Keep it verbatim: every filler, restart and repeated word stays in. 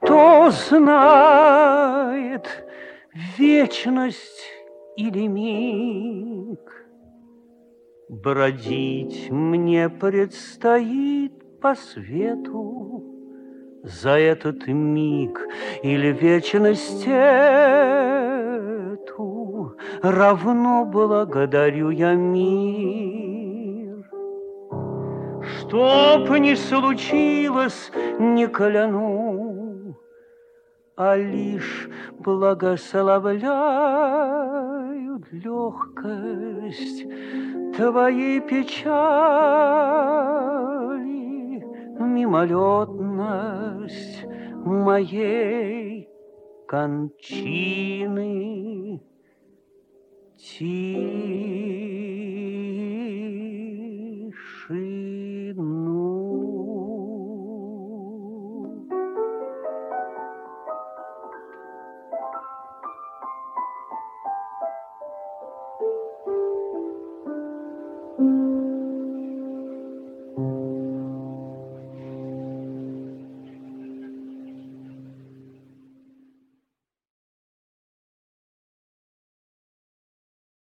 Кто знает, вечность или миг, бродить мне предстоит по свету. За этот миг или вечность эту равно благодарю я мир. Что б ни случилось, не кляну, а лишь благословляю легкость твоей печали, мимолетность моей кончины. Тишина.